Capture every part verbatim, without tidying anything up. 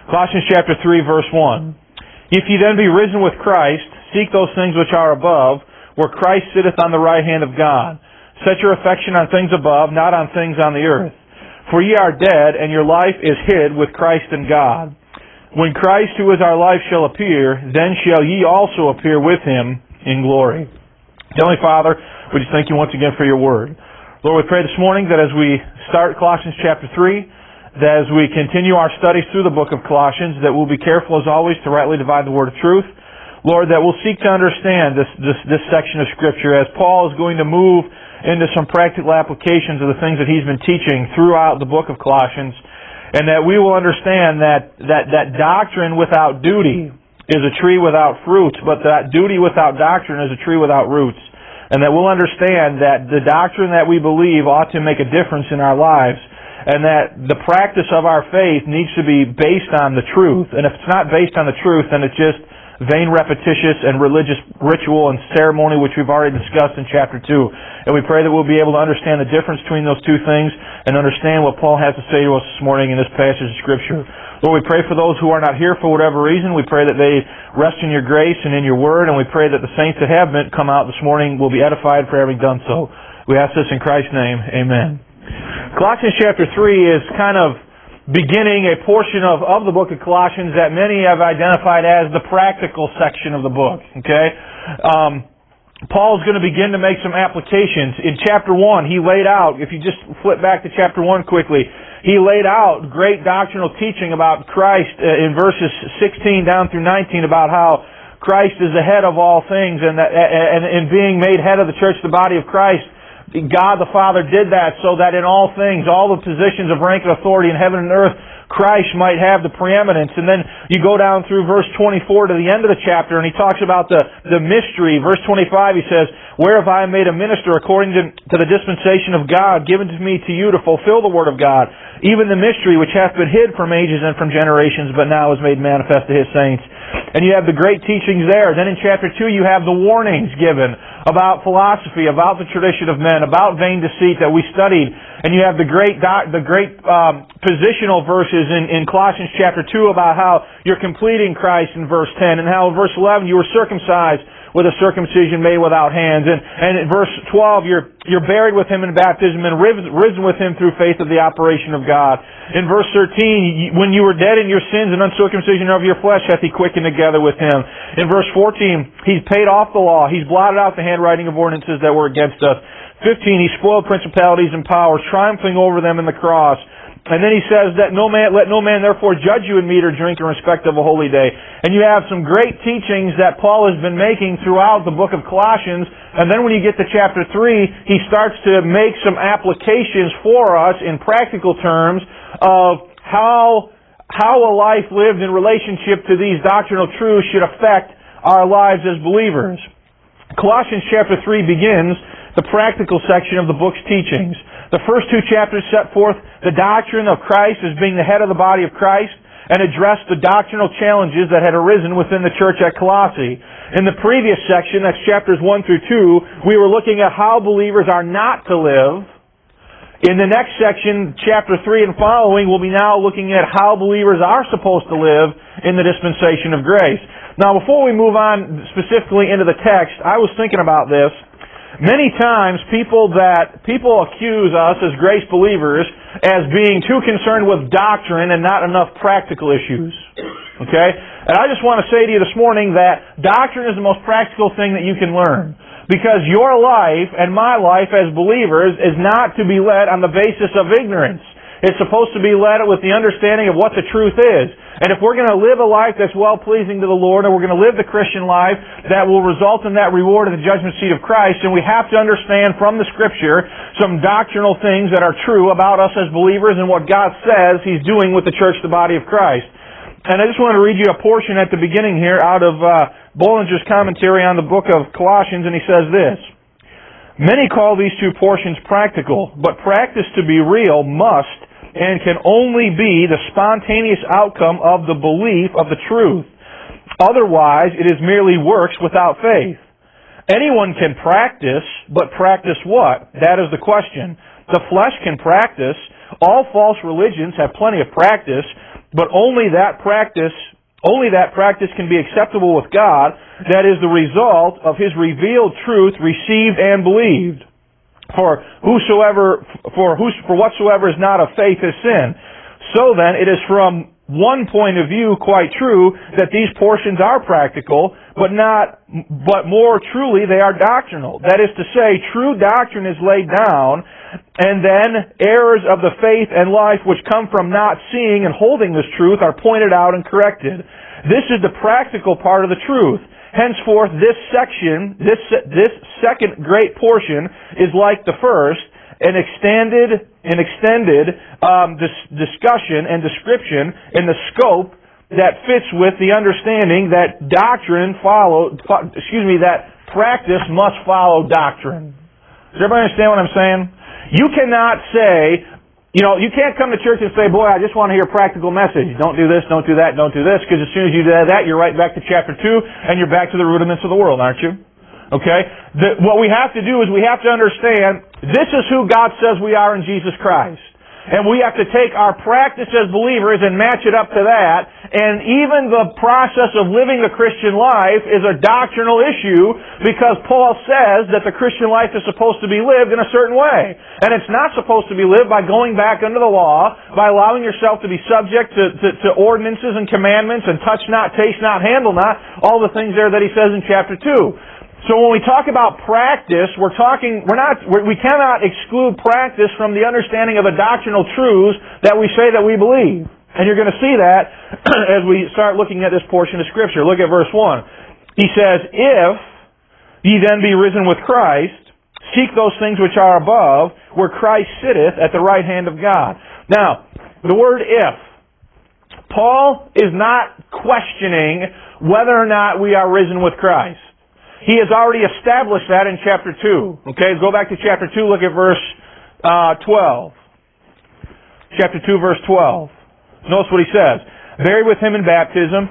Colossians chapter three, verse one. If ye then be risen with Christ, seek those things which are above, where Christ sitteth on the right hand of God. Set your affection on things above, not on things on the earth. For ye are dead, and your life is hid with Christ in God. When Christ, who is our life, shall appear, then shall ye also appear with Him in glory. Heavenly Father, we just thank You once again for Your Word. Lord, we pray this morning that as we start Colossians chapter three, that as we continue our studies through the book of Colossians, that we'll be careful as always to rightly divide the word of truth. Lord, that we'll seek to understand this, this, this section of Scripture as Paul is going to move into some practical applications of the things that he's been teaching throughout the book of Colossians, and that we will understand that, that, that doctrine without duty is a tree without fruits, but that duty without doctrine is a tree without roots. And that we'll understand that the doctrine that we believe ought to make a difference in our lives, and that the practice of our faith needs to be based on the truth. And if it's not based on the truth, then it's just vain, repetitious, and religious ritual and ceremony, which we've already discussed in chapter two. And we pray that we'll be able to understand the difference between those two things and understand what Paul has to say to us this morning in this passage of Scripture. Lord, we pray for those who are not here for whatever reason. We pray that they rest in Your grace and in Your Word, and we pray that the saints that have been come out this morning will be edified for having done so. We ask this in Christ's name. Amen. Colossians chapter three is kind of beginning a portion of, of the book of Colossians that many have identified as the practical section of the book. Okay? Um, Paul's going to begin to make some applications. In chapter one, he laid out, if you just flip back to chapter one quickly, he laid out great doctrinal teaching about Christ uh, in verses sixteen down through nineteen about how Christ is the head of all things, and that, and, and being made head of the church, the body of Christ, God the Father did that so that in all things, all the positions of rank and authority in heaven and earth, Christ might have the preeminence. And then you go down through verse twenty-four to the end of the chapter, and he talks about the, the mystery. Verse twenty-five, he says, "Whereof I am made a minister according to, to the dispensation of God, given to me to you to fulfill the word of God, even the mystery which hath been hid from ages and from generations, but now is made manifest to His saints." And you have the great teachings there. Then in chapter two, you have the warnings given about philosophy, about the tradition of men, about vain deceit that we studied. And you have the great the great um, positional verses in, in Colossians chapter two about how you're completing Christ in verse ten, and how in verse eleven you were circumcised with a circumcision made without hands. And, and in verse twelve, you're, you're buried with Him in baptism and risen with Him through faith of the operation of God. In verse thirteen, when you were dead in your sins and uncircumcision of your flesh hath He quickened together with Him. In verse fourteen, He's paid off the law. He's blotted out the handwriting of ordinances that were against us. fifteen, He spoiled principalities and powers, triumphing over them in the cross. And then he says that no man, let no man therefore judge you in meat or drink in respect of a holy day. And you have some great teachings that Paul has been making throughout the book of Colossians. And then when you get to chapter three, he starts to make some applications for us in practical terms of how, how a life lived in relationship to these doctrinal truths should affect our lives as believers. Colossians chapter three begins the practical section of the book's teachings. The first two chapters set forth the doctrine of Christ as being the head of the body of Christ and addressed the doctrinal challenges that had arisen within the church at Colossae. In the previous section, that's chapters one through two, we were looking at how believers are not to live. In the next section, chapter three and following, we'll be now looking at how believers are supposed to live in the dispensation of grace. Now, before we move on specifically into the text, I was thinking about this. Many times people that people accuse us as grace believers as being too concerned with doctrine and not enough practical issues. Okay? And I just want to say to you this morning that doctrine is the most practical thing that you can learn. Because your life and my life as believers is not to be led on the basis of ignorance. It's supposed to be led with the understanding of what the truth is. And if we're going to live a life that's well-pleasing to the Lord, and we're going to live the Christian life that will result in that reward of the judgment seat of Christ, then we have to understand from the Scripture some doctrinal things that are true about us as believers and what God says He's doing with the church, the body of Christ. And I just want to read you a portion at the beginning here out of uh, Bollinger's commentary on the book of Colossians, and he says this: "Many call these two portions practical, but practice to be real must and can only be the spontaneous outcome of the belief of the truth. Otherwise, it is merely works without faith. Anyone can practice, but practice what? That is the question. The flesh can practice. All false religions have plenty of practice. but only that practice, only that practice can be acceptable with God, that is the result of His revealed truth received and believed. For whosoever, for whos, for whatsoever is not of faith is sin. So then, it is from one point of view quite true that these portions are practical, but not, but more truly they are doctrinal. That is to say, true doctrine is laid down, and then errors of the faith and life which come from not seeing and holding this truth are pointed out and corrected. This is the practical part of the truth. Henceforth, this section, this this second great portion, is like the first, an extended, an extended um, dis- discussion and description in the scope that fits with the understanding that doctrine follow. Fo- excuse me, that practice must follow doctrine. Does everybody understand what I'm saying? You cannot say, you know, you can't come to church and say, boy, I just want to hear a practical message. Don't do this, don't do that, don't do this, because as soon as you do that, you're right back to chapter two, and you're back to the rudiments of the world, aren't you? Okay? The, what we have to do is we have to understand, this is who God says we are in Jesus Christ. And we have to take our practice as believers and match it up to that. And even the process of living the Christian life is a doctrinal issue, because Paul says that the Christian life is supposed to be lived in a certain way. And it's not supposed to be lived by going back under the law, by allowing yourself to be subject to, to, to ordinances and commandments and touch not, taste not, handle not, all the things there that he says in chapter two. So when we talk about practice, we're talking, we're not, we're, we cannot exclude practice from the understanding of the doctrinal truths that we say that we believe. And you're going to see that as we start looking at this portion of Scripture. Look at verse one. He says, if ye then be risen with Christ, seek those things which are above, where Christ sitteth at the right hand of God. Now, the word if. Paul is not questioning whether or not we are risen with Christ. He has already established that in chapter two. Okay, go back to chapter two, look at verse uh, twelve. Chapter two, verse twelve. Notice what he says. Buried with Him in baptism,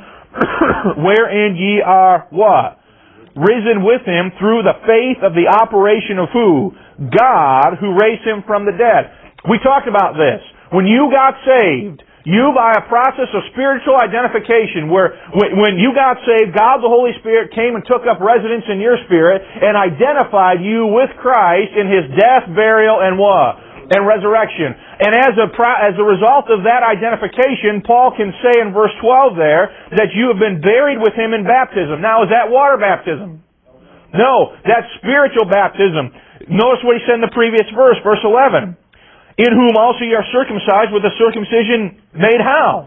wherein ye are what? Risen with Him through the faith of the operation of who? God, who raised Him from the dead. We talked about this. When you got saved, you, by a process of spiritual identification, where when you got saved, God the Holy Spirit came and took up residence in your spirit and identified you with Christ in His death, burial, and what? And resurrection. And as a as a result of that identification, Paul can say in verse twelve there that you have been buried with Him in baptism. Now, is that water baptism? No, that's spiritual baptism. Notice what he said in the previous verse, verse eleven. In whom also ye are circumcised with a circumcision made how?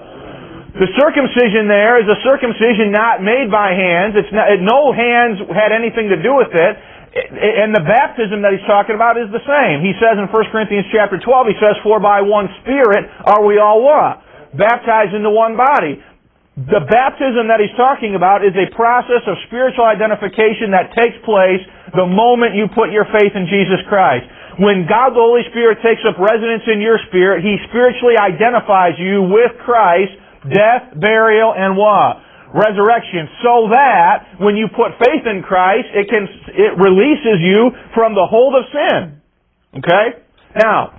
The circumcision there is a circumcision not made by hands. It's not, no hands had anything to do with it. And the baptism that he's talking about is the same. He says in First Corinthians chapter twelve, he says, for by one Spirit are we all what? Baptized into one body. The baptism that he's talking about is a process of spiritual identification that takes place the moment you put your faith in Jesus Christ. When God the Holy Spirit takes up residence in your spirit, He spiritually identifies you with Christ, death, burial, and what? Resurrection. So that when you put faith in Christ, it can it releases you from the hold of sin. Okay? Now,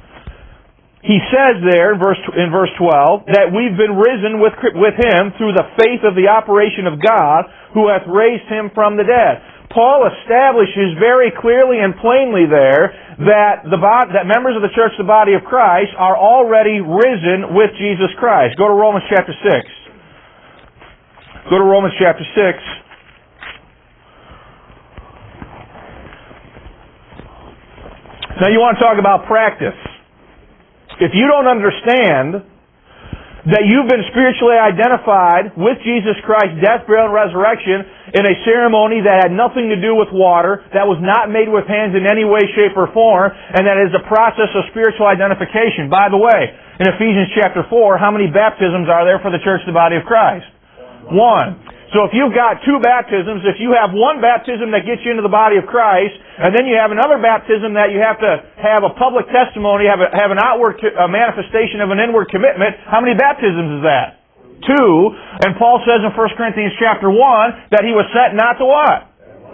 he says there in verse in verse twelve that we've been risen with with Him through the faith of the operation of God, who hath raised Him from the dead. Paul establishes very clearly and plainly there that the that members of the church, the body of Christ, are already risen with Jesus Christ. Go to Romans chapter six. Go to Romans chapter six. Now you want to talk about practice. If you don't understand that you've been spiritually identified with Jesus Christ's death, burial, and resurrection in a ceremony that had nothing to do with water, that was not made with hands in any way, shape, or form, and that is a process of spiritual identification. By the way, in Ephesians chapter four, how many baptisms are there for the church, the body of Christ? One. So if you've got two baptisms, if you have one baptism that gets you into the body of Christ, and then you have another baptism that you have to have a public testimony, have a, have an outward a manifestation of an inward commitment, how many baptisms is that? Two. And Paul says in First Corinthians chapter one that he was set not to what?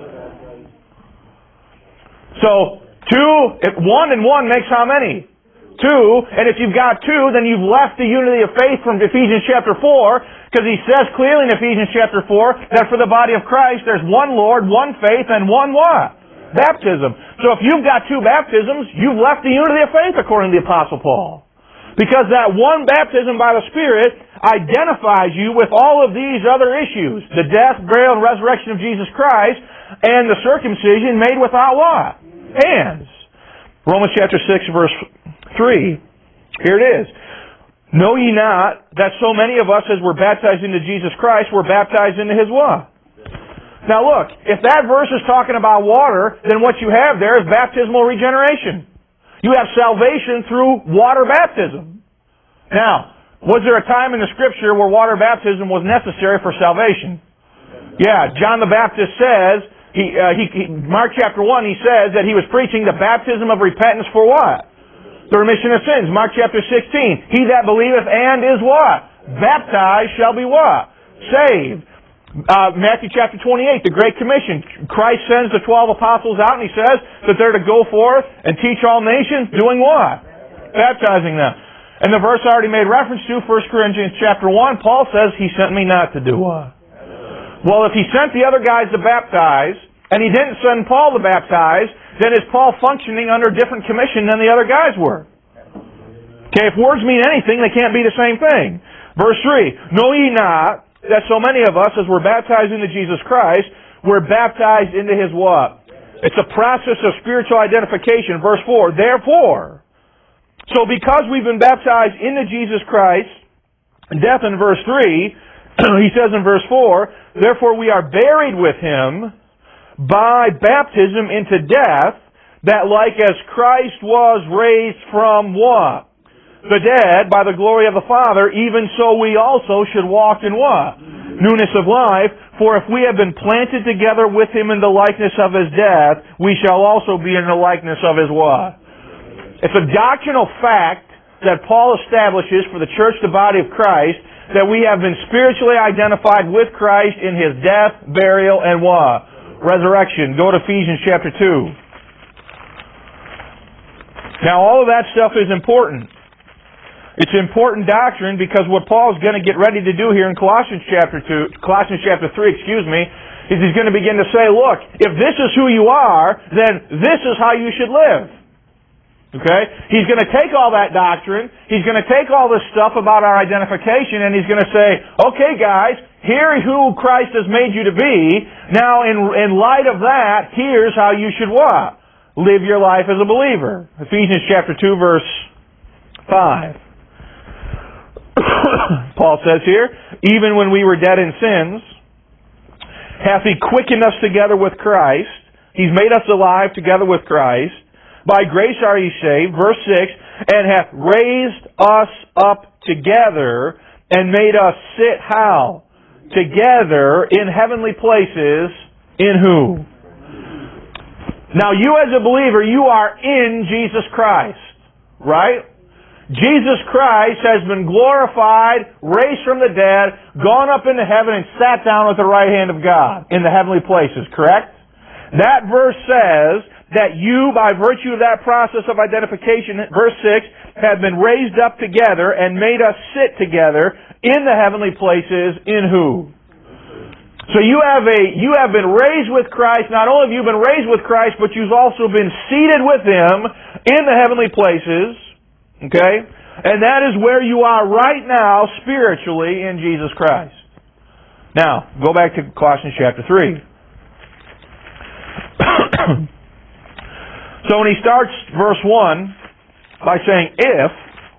So, two, if one and one makes how many? two, and if you've got two, then you've left the unity of faith from Ephesians chapter four, because he says clearly in Ephesians chapter four that for the body of Christ there's one Lord, one faith, and one what? Baptism. So if you've got two baptisms, you've left the unity of faith according to the Apostle Paul. Because that one baptism by the Spirit identifies you with all of these other issues. The death, burial, and resurrection of Jesus Christ, and the circumcision made without what? Hands. Romans chapter six, verse three. Here it is. Know ye not that so many of us as were baptized into Jesus Christ were baptized into His what? Now look, if that verse is talking about water, then what you have there is baptismal regeneration. You have salvation through water baptism. Now, was there a time in the Scripture where water baptism was necessary for salvation? Yeah, John the Baptist says, he, uh, he, he, Mark chapter one, he says that he was preaching the baptism of repentance for what? The remission of sins. Mark chapter sixteen, he that believeth and is what? Baptized shall be what? Saved. Uh, Matthew chapter twenty-eight, the Great Commission. Christ sends the twelve apostles out and He says that they're to go forth and teach all nations, doing what? Baptizing them. And the verse I already made reference to, First Corinthians chapter one, Paul says He sent me not to do what? Well, if He sent the other guys to baptize, and He didn't send Paul to baptize, then is Paul functioning under a different commission than the other guys were? Okay, if words mean anything, they can't be the same thing. Verse three, know ye not that so many of us, as we're baptized into Jesus Christ, we're baptized into His what? It's a process of spiritual identification. Verse four, therefore, so because we've been baptized into Jesus Christ, death in verse three, he says in verse four, therefore we are buried with Him by baptism into death, that like as Christ was raised from what? The dead by the glory of the Father, even so we also should walk in what? Newness of life. For if we have been planted together with Him in the likeness of His death, we shall also be in the likeness of His what? It's a doctrinal fact that Paul establishes for the church, the body of Christ, that we have been spiritually identified with Christ in His death, burial, and what? Resurrection. Go to Ephesians chapter two. Now all of that stuff is important. It's important doctrine because what Paul's going to get ready to do here in Colossians chapter two, Colossians chapter three, excuse me, is he's going to begin to say, look, if this is who you are, then this is how you should live. Okay? He's going to take all that doctrine, he's going to take all this stuff about our identification, and he's going to say, okay guys, here's who Christ has made you to be. Now in, in light of that, here's how you should what? Live your life as a believer. Ephesians chapter two, verse five. Paul says here, even when we were dead in sins, hath He quickened us together with Christ. He's made us alive together with Christ. By grace are ye saved, verse six, and hath raised us up together and made us sit how? Together in heavenly places, in who? Now you as a believer, you are in Jesus Christ, right? Jesus Christ has been glorified, raised from the dead, gone up into heaven, and sat down at the right hand of God in the heavenly places, correct? That verse says that you, by virtue of that process of identification, verse six, have been raised up together and made us sit together in the heavenly places in who? So you have a you have been raised with Christ. Not only have you been raised with Christ, but you've also been seated with Him in the heavenly places. Okay? And that is where you are right now spiritually in Jesus Christ. Now, go back to Colossians chapter three. So when he starts verse one by saying, if,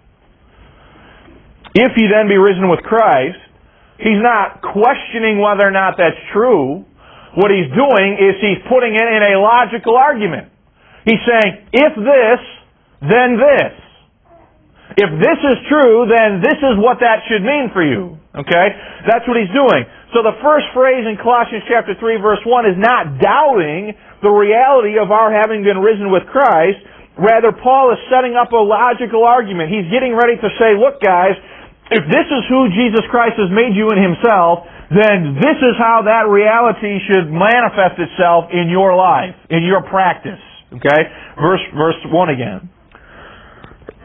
if you then be risen with Christ, he's not questioning whether or not that's true. What he's doing is he's putting it in a logical argument. He's saying, if this, then this. If this is true, then this is what that should mean for you. Okay? That's what he's doing. So the first phrase in Colossians chapter three verse one is not doubting the reality of our having been risen with Christ. Rather, Paul is setting up a logical argument. He's getting ready to say, look guys, if this is who Jesus Christ has made you in Himself, then this is how that reality should manifest itself in your life, in your practice. Okay? Verse, verse one again.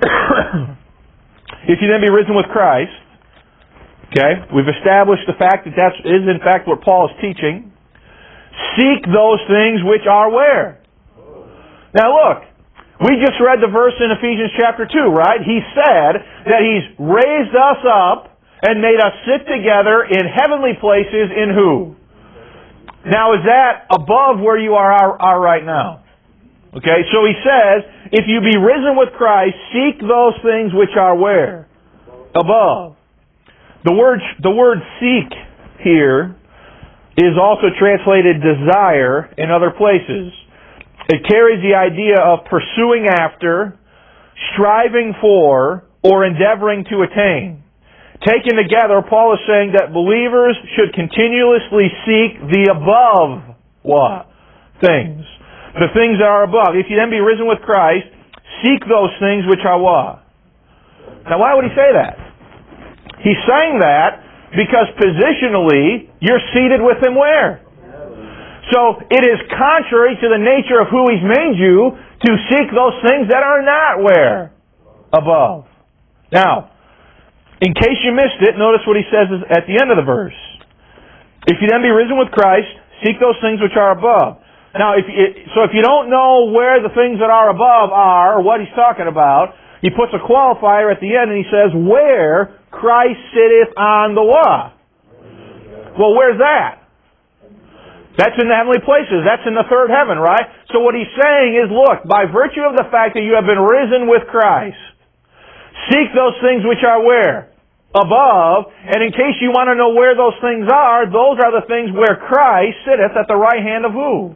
If you then be risen with Christ, okay, we've established the fact that that is in fact what Paul is teaching. Seek those things which are where? Now look, we just read the verse in Ephesians chapter two, right? He said that He's raised us up and made us sit together in heavenly places in who? Now is that above where you are, are, are right now? Okay, so he says, if you be risen with Christ, seek those things which are where? Above. The word, the word seek here is also translated desire in other places. It carries the idea of pursuing after, striving for, or endeavoring to attain. Taken together, Paul is saying that believers should continuously seek the above what? Things. The things that are above. If you then be risen with Christ, seek those things which are what? Now why would he say that? He's saying that because positionally, you're seated with Him where? So it is contrary to the nature of who He's made you to seek those things that are not where? Above. Now, in case you missed it, notice what he says at the end of the verse. If you then be risen with Christ, seek those things which are above. Now, if you, so if you don't know where the things that are above are, or what he's talking about, he puts a qualifier at the end and he says, where Christ sitteth on the what? Well, where's that? That's in the heavenly places. That's in the third heaven, right? So what he's saying is, look, by virtue of the fact that you have been risen with Christ, seek those things which are where? Above. And in case you want to know where those things are, those are the things where Christ sitteth at the right hand of who?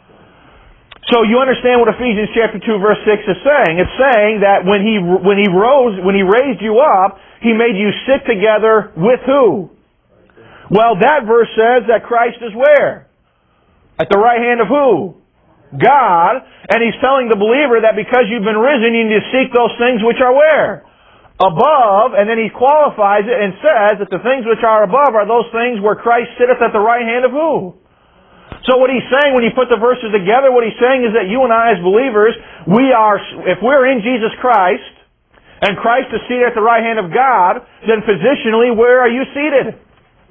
So you understand what Ephesians chapter two verse six is saying. It's saying that when he when he rose, when he raised you up, he made you sit together with who? Well, that verse says that Christ is where? At the right hand of who? God. And he's telling the believer that because you've been risen, you need to seek those things which are where? Above. And then he qualifies it and says that the things which are above are those things where Christ sitteth at the right hand of who? So what he's saying, when you put the verses together, what he's saying is that you and I as believers, we are, if we're in Jesus Christ, and Christ is seated at the right hand of God, then positionally, where are you seated?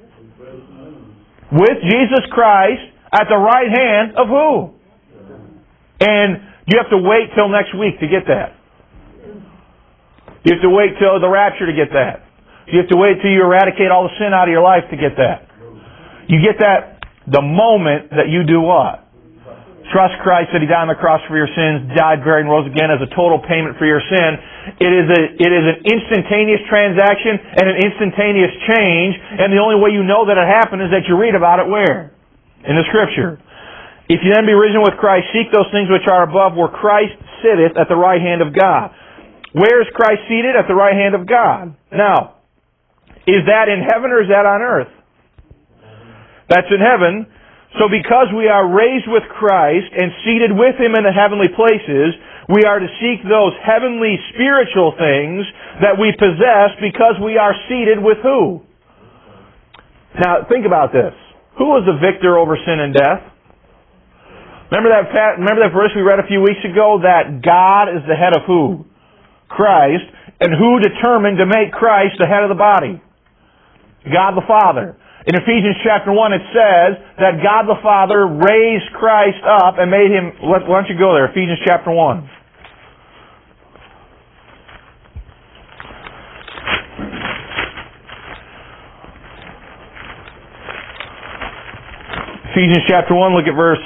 With Jesus Christ at the right hand of who? And you have to wait till next week to get that. You have to wait till the rapture to get that. You have to wait till you eradicate all the sin out of your life to get that. You get that the moment that you do what? Trust Christ that He died on the cross for your sins, died, buried, and rose again as a total payment for your sin. It is a it is an instantaneous transaction and an instantaneous change, and the only way you know that it happened is that you read about it where? In the Scripture. If you then be risen with Christ, seek those things which are above, where Christ sitteth at the right hand of God. Where is Christ seated? At the right hand of God. Now, is that in heaven or is that on earth? That's in heaven. So because we are raised with Christ and seated with Him in the heavenly places, we are to seek those heavenly spiritual things that we possess because we are seated with who? Now, think about this. Who was the victor over sin and death? Remember that, remember that verse we read a few weeks ago, that God is the head of who? Christ. And who determined to make Christ the head of the body? God the Father. In Ephesians chapter one it says that God the Father raised Christ up and made Him... Why don't you go there? Ephesians chapter one. Ephesians chapter one, look at verse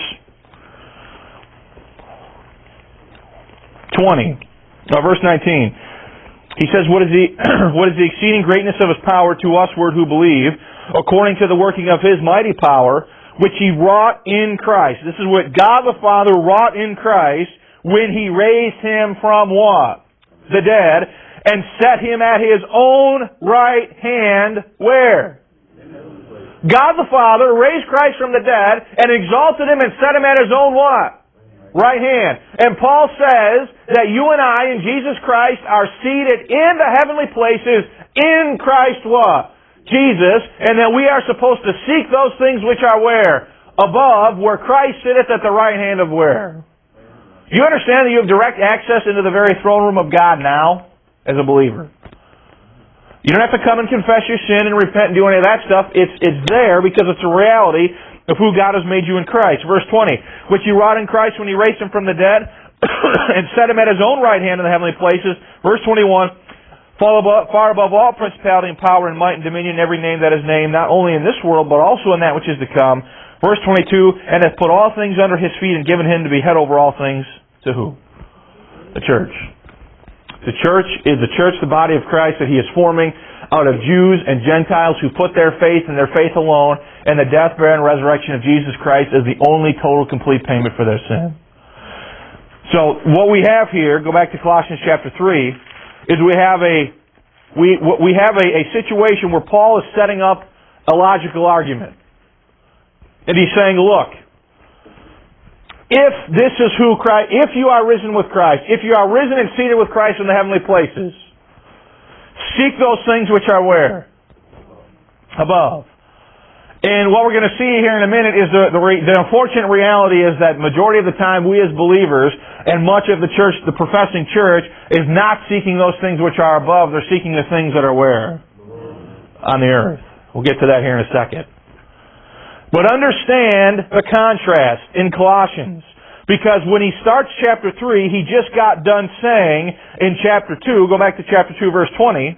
twenty. No, verse nineteen. He says, what is the what is the exceeding greatness of His power to usward who believe, according to the working of His mighty power, which He wrought in Christ. This is what God the Father wrought in Christ when He raised Him from what? The dead, and set Him at His own right hand, where? God the Father raised Christ from the dead and exalted Him and set Him at His own what? Right hand. And Paul says that you and I in Jesus Christ are seated in the heavenly places in Christ what? Jesus, and that we are supposed to seek those things which are where? Above, where Christ sitteth at the right hand of where? You understand that you have direct access into the very throne room of God now? as a believer. You don't have to come and confess your sin and repent and do any of that stuff. It's, it's there because it's a reality of who God has made you in Christ. Verse twenty, which He wrought in Christ when He raised Him from the dead and set Him at His own right hand in the heavenly places. Verse twenty-one, far above, far above all principality and power and might and dominion and every name that is named, not only in this world, but also in that which is to come. Verse twenty-two, and hath put all things under His feet and given Him to be head over all things. To who? The church. The church is the church, the body of Christ that He is forming out of Jews and Gentiles who put their faith and their faith alone in the death, burial, and resurrection of Jesus Christ as the only total complete payment for their sin. So what we have here, go back to Colossians chapter three, is we have a we we have a, a situation where Paul is setting up a logical argument. And he's saying, look, if this is who Christ, if you are risen with Christ, if you are risen and seated with Christ in the heavenly places, seek those things which are where? Above. And what we're going to see here in a minute is the, the, the unfortunate reality is that majority of the time we as believers and much of the church, the professing church, is not seeking those things which are above. They're seeking the things that are where? On the earth. We'll get to that here in a second. But understand the contrast in Colossians. Because when he starts chapter three, he just got done saying in chapter two, go back to chapter two, verse twenty,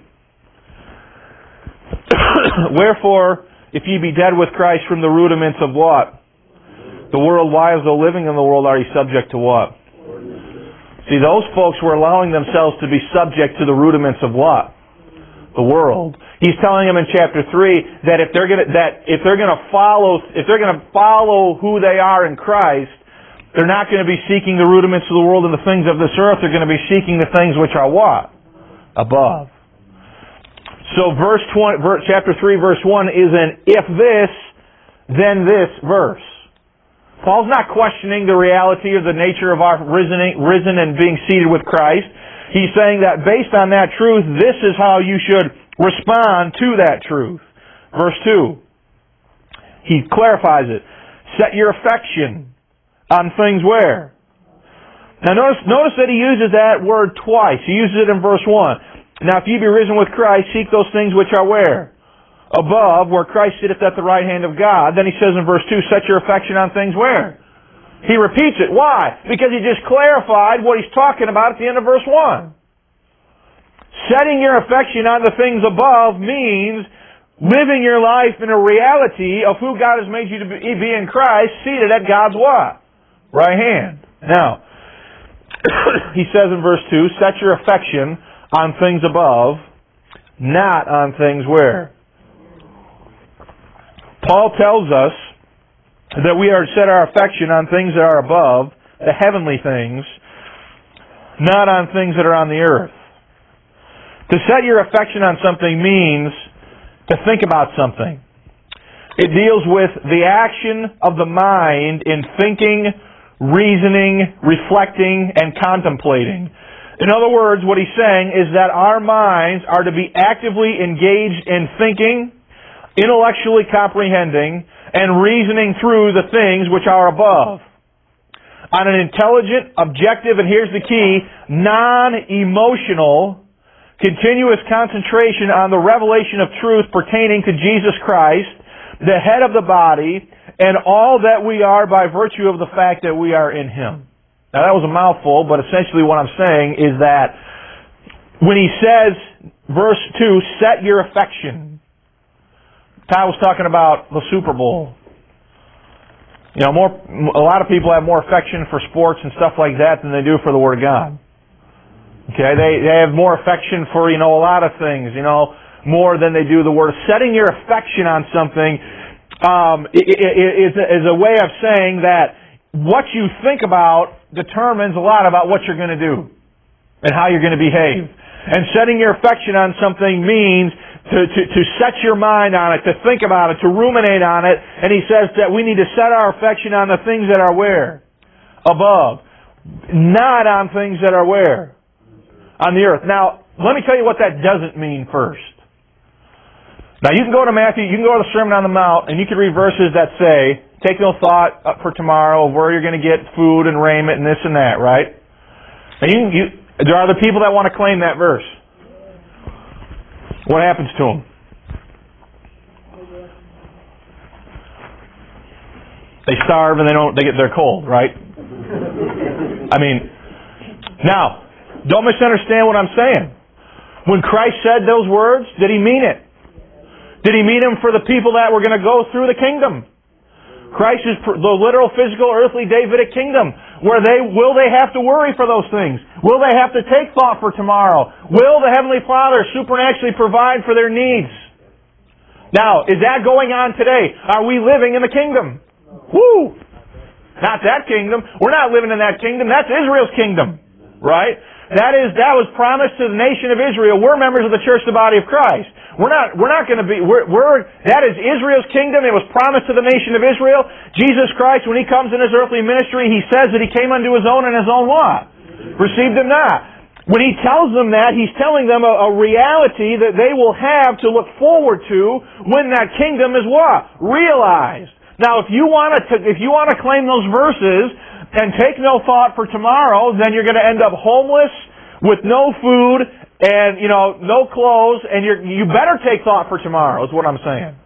wherefore, if ye be dead with Christ from the rudiments of what? The world, why as though living in the world are ye subject to what? See, those folks were allowing themselves to be subject to the rudiments of what? The world. He's telling them in chapter three that if they're gonna that if they're gonna follow if they're gonna follow who they are in Christ, they're not going to be seeking the rudiments of the world and the things of this earth. They're going to be seeking the things which are what? Above. So verse twenty, verse, chapter three, verse one is an if this, then this verse. Paul's not questioning the reality or the nature of our risen, risen and being seated with Christ. He's saying that based on that truth, this is how you should respond to that truth. Verse two. He clarifies it. Set your affection on things where? Now notice, notice that he uses that word twice. He uses it in verse one. Now if ye be risen with Christ, seek those things which are where? Above, where Christ sitteth at the right hand of God. Then he says in verse two, set your affection on things where? He repeats it. Why? Because he just clarified what he's talking about at the end of verse one. Setting your affection on the things above means living your life in a reality of who God has made you to be in Christ, seated at God's what? Right hand. Now, he says in verse two, set your affection on things above, not on things where? Paul tells us that we are to set our affection on things that are above, the heavenly things, not on things that are on the earth. To set your affection on something means to think about something. It deals with the action of the mind in thinking, reasoning, reflecting, and contemplating. In other words, what he's saying is that our minds are to be actively engaged in thinking, intellectually comprehending, and reasoning through the things which are above. On an intelligent, objective, and here's the key, non-emotional, continuous concentration on the revelation of truth pertaining to Jesus Christ, the head of the body, and all that we are by virtue of the fact that we are in Him. Now that was a mouthful, but essentially what I'm saying is that when he says, verse two, set your affection. Ty was talking about the Super Bowl. You know, more a lot of people have more affection for sports and stuff like that than they do for the Word of God. Okay, they they have more affection for, you know, a lot of things, you know, more than they do the Word. Setting your affection on something um, is, is a way of saying that what you think about determines a lot about what you're going to do and how you're going to behave. And setting your affection on something means to, to, to set your mind on it, to think about it, to ruminate on it. And he says that we need to set our affection on the things that are where? Above. Not on things that are where? On the earth. Now, let me tell you what that doesn't mean first. Now, you can go to Matthew, you can go to the Sermon on the Mount, and you can read verses that say, take no thought for tomorrow of where you're going to get food and raiment and this and that, right? And you, you, there are the people that want to claim that verse. what happens to them? They starve and they don't. They get they're cold, right? I mean, now, don't misunderstand what I'm saying. When Christ said those words, did He mean it? Did He mean them for the people that were going to go through the kingdom? Christ is the literal, physical, earthly, Davidic kingdom. Where they will they have to worry for those things? Will they have to take thought for tomorrow? Will the Heavenly Father supernaturally provide for their needs? Now, is that going on today? Are we living in the kingdom? Woo! Not that kingdom. We're not living in that kingdom. That's Israel's kingdom. Right? That is, that was promised to the nation of Israel. We're members of the church, the body of Christ. We're not, we're not going to be, we're, we're, that is Israel's kingdom. It was promised to the nation of Israel. Jesus Christ, when He comes in His earthly ministry, He says that He came unto His own and His own what? Received Him not. When He tells them that, He's telling them a, a reality that they will have to look forward to when that kingdom is what? Realized. Now, if you want to, if you want to claim those verses and take no thought for tomorrow, then you're going to end up homeless with no food and, you know, no clothes, and you're, you better take thought for tomorrow, is what I'm saying.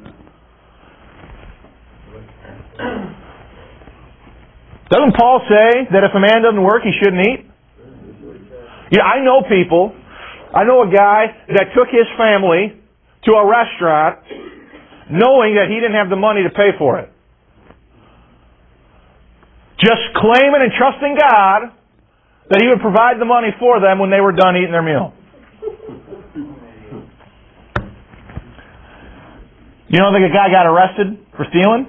Doesn't Paul say that if a man doesn't work, he shouldn't eat? Yeah, I know people. I know a guy that took his family to a restaurant knowing that he didn't have the money to pay for it. Just claiming and trusting God that He would provide the money for them when they were done eating their meal. You don't think a guy got arrested for stealing?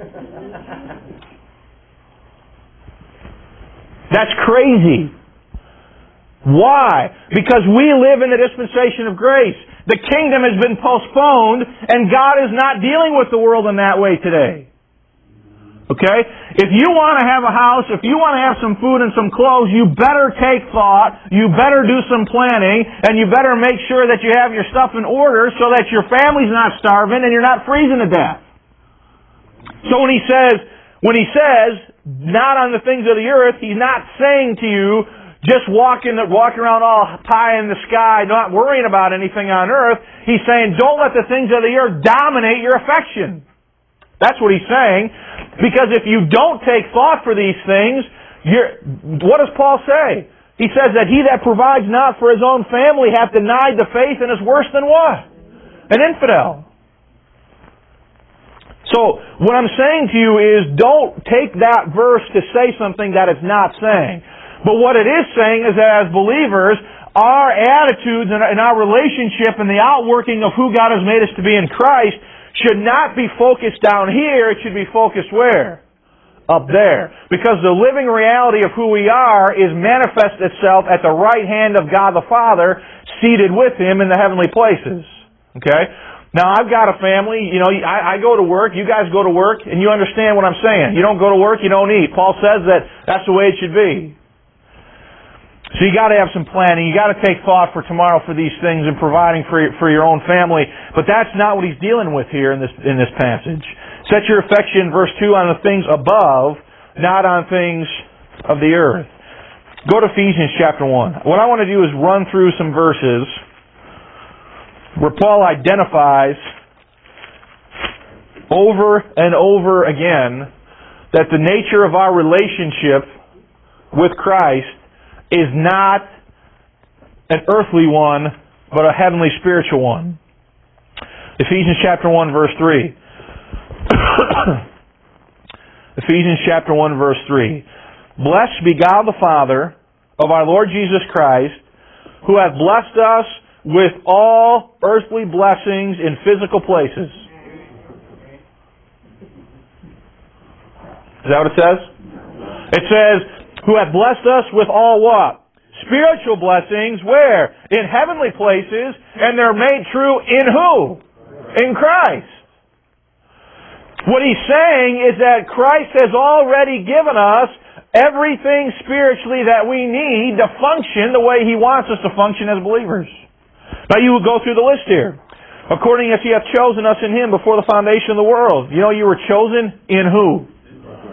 That's crazy. Why? Because we live in the dispensation of grace. The kingdom has been postponed, and God is not dealing with the world in that way today. Okay? If you want to have a house, if you want to have some food and some clothes, you better take thought, you better do some planning, and you better make sure that you have your stuff in order so that your family's not starving and you're not freezing to death. So when he says, when he says, not on the things of the earth, He's not saying to you, just walk, in the, walk around all pie in the sky, not worrying about anything on earth. He's saying, don't let the things of the earth dominate your affection. That's what He's saying. Because if you don't take thought for these things, you're, what does Paul say? He says that he that provides not for his own family hath denied the faith and is worse than what? An infidel. So, what I'm saying to you is, don't take that verse to say something that it's not saying. But what it is saying is that as believers, our attitudes and our relationship and the outworking of who God has made us to be in Christ should not be focused down here. It should be focused where? Up there. Because the living reality of who we are is manifest itself at the right hand of God the Father, seated with Him in the heavenly places. Okay? Now, I've got a family. You know, I, I go to work. You guys go to work. And you understand what I'm saying. You don't go to work, you don't eat. Paul says that that's the way it should be. So you got to have some planning. You got to take thought for tomorrow for these things and providing for your, for your own family. But that's not what he's dealing with here in this in this passage. Set your affection, verse two, on the things above, not on things of the earth. Go to Ephesians chapter one. What I want to do is run through some verses where Paul identifies over and over again that the nature of our relationship with Christ is not an earthly one, but a heavenly spiritual one. Ephesians chapter one, verse three. Ephesians chapter one, verse three. Blessed be God the Father of our Lord Jesus Christ, who hath blessed us with all earthly blessings in physical places. Is that what it says? It says, who hath blessed us with all what? Spiritual blessings, where? In heavenly places, and they're made true in who? In Christ. What he's saying is that Christ has already given us everything spiritually that we need to function the way He wants us to function as believers. Now you will go through the list here. According as He hath chosen us in Him before the foundation of the world. You know you were chosen in who?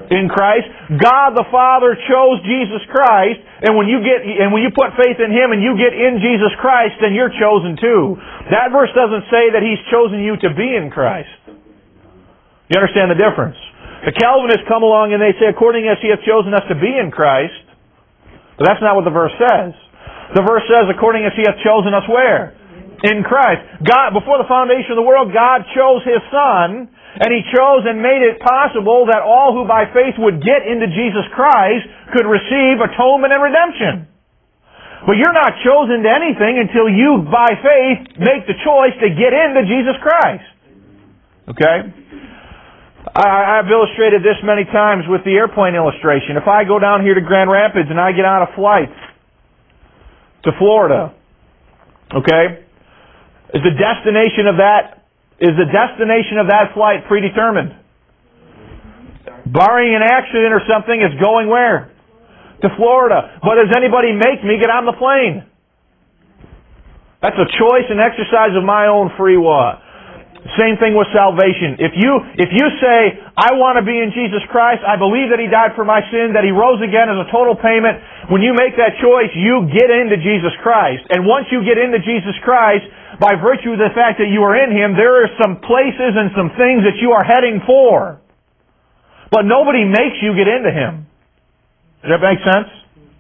In Christ. God the Father chose Jesus Christ, and when you get and when you put faith in Him and you get in Jesus Christ, then you're chosen too. That verse doesn't say that He's chosen you to be in Christ. You understand the difference? The Calvinists come along and they say, according as He hath chosen us to be in Christ, but that's not what the verse says. The verse says, according as He hath chosen us where? In Christ. God, before the foundation of the world, God chose His Son, and He chose and made it possible that all who by faith would get into Jesus Christ could receive atonement and redemption. But you're not chosen to anything until you, by faith, make the choice to get into Jesus Christ. Okay? I, I've illustrated this many times with the airplane illustration. If I go down here to Grand Rapids and I get on a flight to Florida, okay, is the destination of that Is the destination of that flight predetermined? Barring an accident or something, it's going where? To Florida. But does anybody make me get on the plane? That's a choice and exercise of my own free will. Same thing with salvation. If you if you say, I want to be in Jesus Christ, I believe that He died for my sin, that He rose again as a total payment, when you make that choice, you get into Jesus Christ. And once you get into Jesus Christ, by virtue of the fact that you are in Him, there are some places and some things that you are heading for. But nobody makes you get into Him. Does that make sense?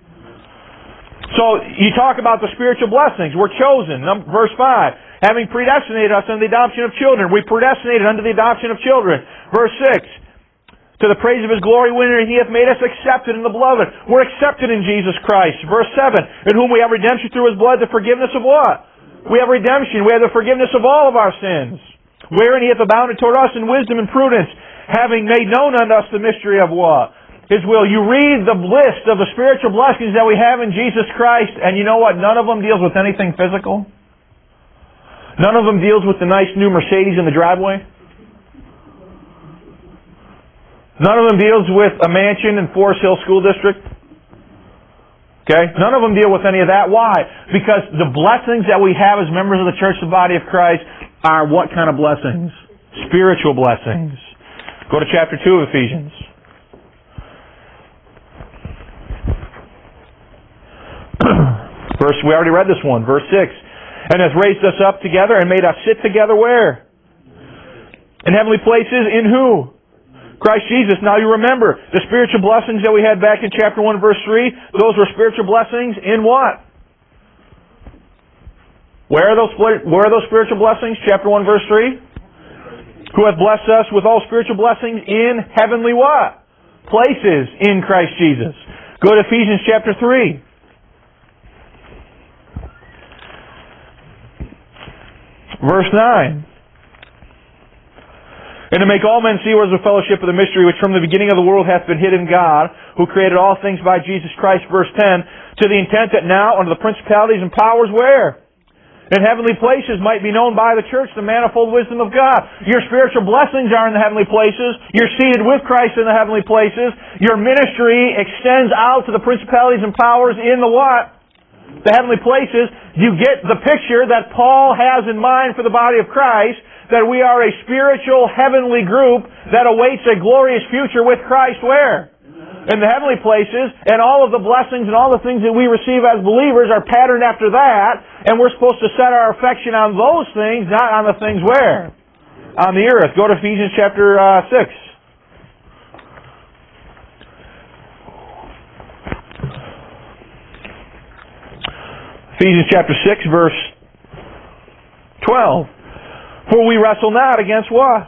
So, you talk about the spiritual blessings. We're chosen. Verse five. Having predestinated us unto the adoption of children. We predestinated unto the adoption of children. Verse six. To the praise of His glory, wherein He hath made us accepted in the beloved. We're accepted in Jesus Christ. Verse seven. In whom we have redemption through His blood, the forgiveness of what? We have redemption. We have the forgiveness of all of our sins. Wherein He hath abounded toward us in wisdom and prudence, having made known unto us the mystery of what? His will. You read the list of the spiritual blessings that we have in Jesus Christ, and you know what? None of them deals with anything physical. None of them deals with the nice new Mercedes in the driveway. None of them deals with a mansion in Forest Hill School District. Okay? None of them deal with any of that. Why? Because the blessings that we have as members of the church, the body of Christ, are what kind of blessings? Spiritual blessings. Go to chapter two of Ephesians. Verse, we already read this one. Verse six. And has raised us up together and made us sit together where? In heavenly places. In who? Christ Jesus. Now you remember, the spiritual blessings that we had back in chapter one, verse three, those were spiritual blessings in what? Where are those, where are those spiritual blessings? Chapter one, verse three? Who hath blessed us with all spiritual blessings in heavenly what? Places in Christ Jesus. Go to Ephesians chapter three. Verse nine. And to make all men see what is the fellowship of the mystery which from the beginning of the world hath been hid in God, who created all things by Jesus Christ, verse ten, to the intent that now under the principalities and powers where? In heavenly places might be known by the church the manifold wisdom of God. Your spiritual blessings are in the heavenly places. You're seated with Christ in the heavenly places. Your ministry extends out to the principalities and powers in the what? The heavenly places. You get the picture that Paul has in mind for the body of Christ, that we are a spiritual heavenly group that awaits a glorious future with Christ where? In the heavenly places, and all of the blessings and all the things that we receive as believers are patterned after that, and we're supposed to set our affection on those things, not on the things where? On the earth. Go to Ephesians chapter uh, six. Ephesians chapter six, verse twelve. For we wrestle not against what?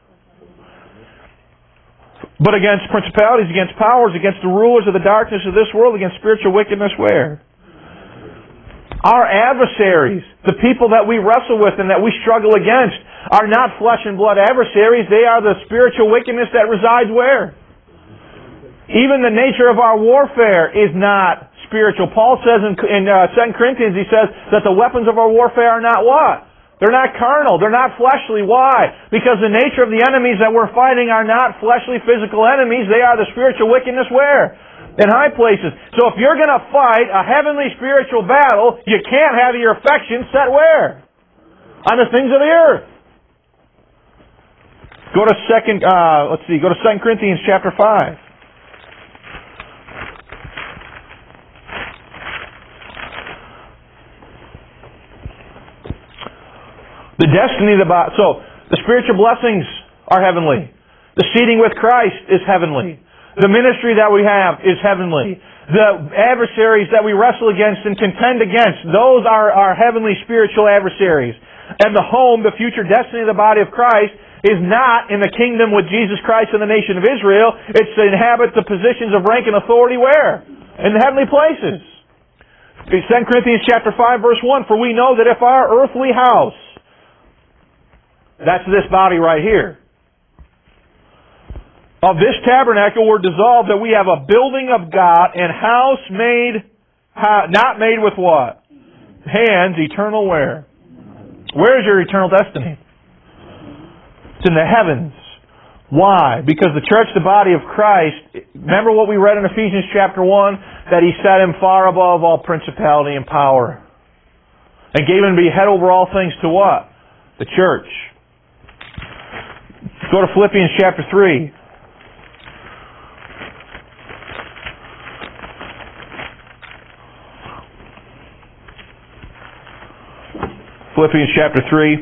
But against principalities, against powers, against the rulers of the darkness of this world, against spiritual wickedness where? Our adversaries, the people that we wrestle with and that we struggle against, are not flesh and blood adversaries. They are the spiritual wickedness that resides where? Even the nature of our warfare is not spiritual. Paul says in, in uh, Second Corinthians, he says that the weapons of our warfare are not what? They're not carnal. They're not fleshly. Why? Because the nature of the enemies that we're fighting are not fleshly, physical enemies. They are the spiritual wickedness where? In high places. So if you're going to fight a heavenly spiritual battle, you can't have your affection set where? On the things of the earth. Go to second. Uh, let's see. Go to Second Corinthians chapter five. destiny of the body. So, the spiritual blessings are heavenly. The seating with Christ is heavenly. The ministry that we have is heavenly. The adversaries that we wrestle against and contend against, those are our heavenly spiritual adversaries. And the home, the future destiny of the body of Christ, is not in the kingdom with Jesus Christ and the nation of Israel. It's to inhabit the positions of rank and authority where? In the heavenly places. Second Corinthians chapter five, verse one, for we know that if our earthly house, that's this body right here, of this tabernacle were dissolved, that we have a building of God and house made, not made with what? Hands, eternal where? Where is your eternal destiny? It's in the heavens. Why? Because the church, the body of Christ, remember what we read in Ephesians chapter one? That He set Him far above all principality and power. And gave Him to be head over all things to what? The church. Go to Philippians chapter three. Philippians chapter three.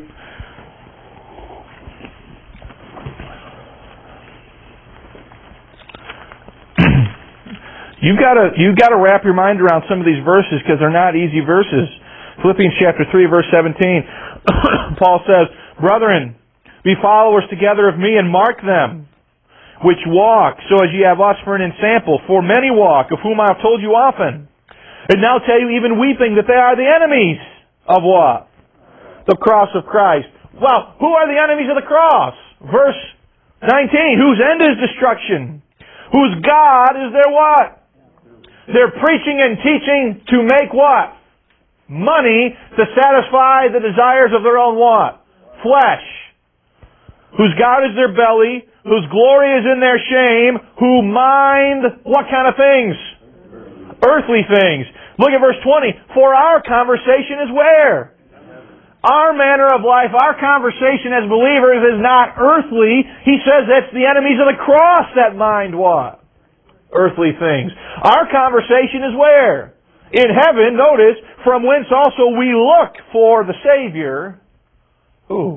You've got to you've got to wrap your mind around some of these verses because they're not easy verses. Philippians chapter three, verse seventeen. Paul says, "Brethren, be followers together of me, and mark them which walk, so as ye have us for an ensample. For many walk, of whom I have told you often, and now tell you even weeping, that they are the enemies of what? The cross of Christ." Well, who are the enemies of the cross? Verse nineteen. Whose end is destruction, whose God is their what? They're preaching and teaching to make what? Money to satisfy the desires of their own what? Flesh. Whose God is their belly, whose glory is in their shame, who mind what kind of things? Earthly things. Look at verse twenty. For our conversation is where? Our manner of life, our conversation as believers is not earthly. He says that's the enemies of the cross that mind what? Earthly things. Our conversation is where? In heaven, notice, from whence also we look for the Savior. Who?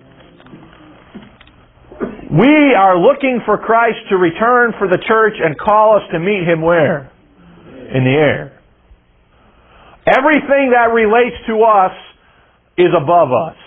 We are looking for Christ to return for the church and call us to meet Him where? In the air. Everything that relates to us is above us.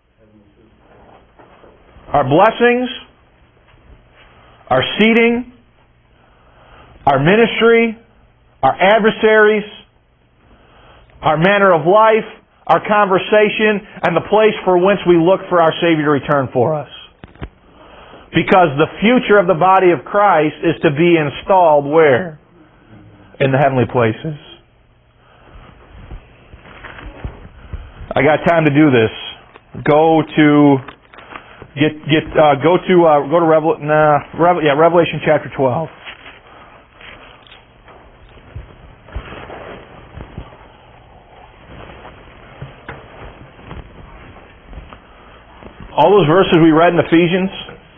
Our blessings, our seating, our ministry, our adversaries, our manner of life, our conversation, and the place for whence we look for our Savior to return for us. Because the future of the body of Christ is to be installed where? In the heavenly places. I got time to do this. Go to get get uh, go to uh, go to Revel nah, Revel yeah Revelation chapter twelve. All those verses we read in Ephesians,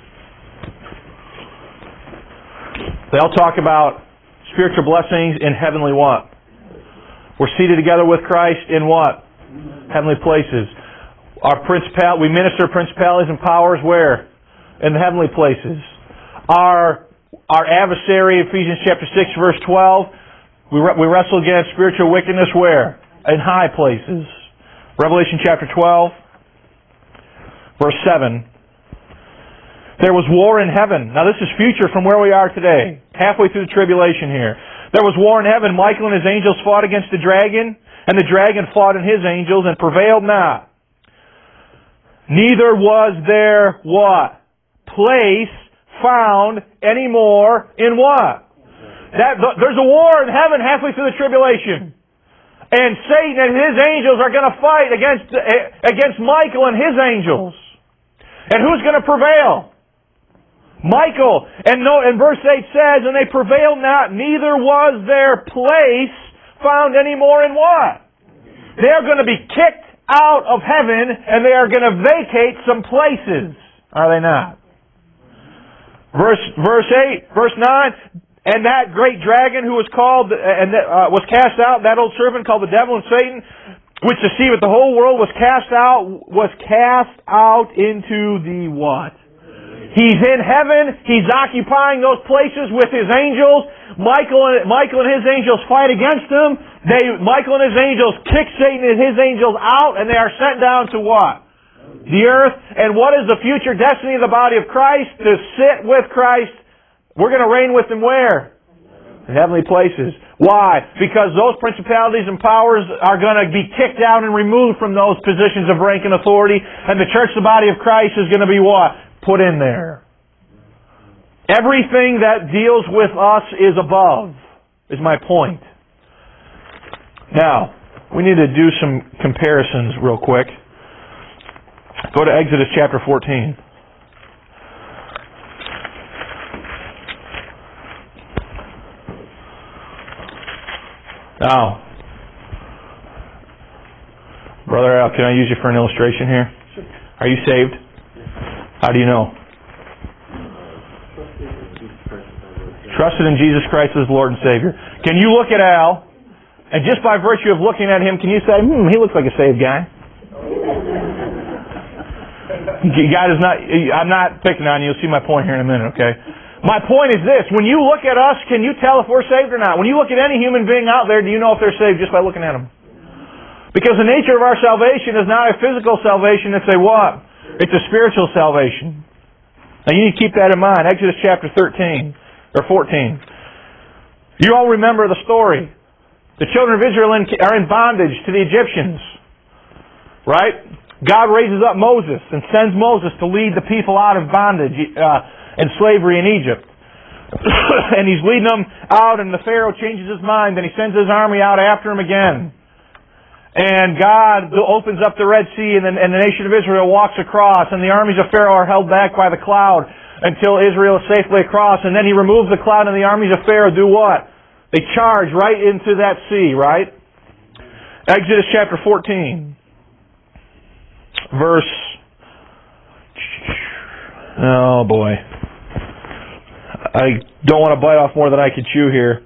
they all talk about spiritual blessings in heavenly what? We're seated together with Christ in what? Heavenly places. Our principal, we minister principalities and powers where? In the heavenly places. Our our adversary, Ephesians chapter six, verse twelve, we we wrestle against spiritual wickedness where? In high places. Revelation chapter twelve, verse seven. There was war in heaven. Now this is future from where we are today. Halfway through the tribulation here. There was war in heaven. Michael and his angels fought against the dragon, and the dragon fought in his angels and prevailed not. Neither was there what? Place found anymore in what? That, there's a war in heaven halfway through the tribulation. And Satan and his angels are going to fight against, against Michael and his angels. And who's going to prevail? Michael. And no, and verse eight says, and they prevailed not, neither was their place found anymore in what? They are going to be kicked out of heaven, and they are going to vacate some places. Are they not? Verse verse eight, verse nine, and that great dragon who was called and uh, was cast out, that old serpent called the devil and Satan, which deceiveth the whole world, was cast out, was cast out into the what? He's in heaven. He's occupying those places with his angels. Michael and, Michael and his angels fight against him. They, Michael and his angels kick Satan and his angels out, and they are sent down to what? The earth. And what is the future destiny of the body of Christ? To sit with Christ. We're going to reign with him where? In heavenly places. Why? Because those principalities and powers are going to be kicked out and removed from those positions of rank and authority, and the church, the body of Christ, is going to be what? Put in there. Everything that deals with us is above, is my point. Now, we need to do some comparisons real quick. Go to Exodus chapter fourteen. Now, Brother Al, can I use you for an illustration here? Sure. Are you saved? How do you know? Trusted in Jesus Christ as Lord and Savior. Can you look at Al, and just by virtue of looking at him, can you say, hmm, he looks like a saved guy? God is not, I'm not picking on you. You'll see my point here in a minute, okay? My point is this. When you look at us, can you tell if we're saved or not? When you look at any human being out there, do you know if they're saved just by looking at them? Because the nature of our salvation is not a physical salvation. It's a what? It's a spiritual salvation. Now you need to keep that in mind. Exodus chapter thirteen, or fourteen. You all remember the story. The children of Israel are in bondage to the Egyptians. Right? God raises up Moses and sends Moses to lead the people out of bondage uh, and slavery in Egypt. And he's leading them out, and the Pharaoh changes his mind, and he sends his army out after him again. And God opens up the Red Sea, and the, and the nation of Israel walks across, and the armies of Pharaoh are held back by the cloud until Israel is safely across. And then he removes the cloud, and the armies of Pharaoh do what? They charge right into that sea, right? Exodus chapter fourteen. Verse... Oh boy. I don't want to bite off more than I could chew here.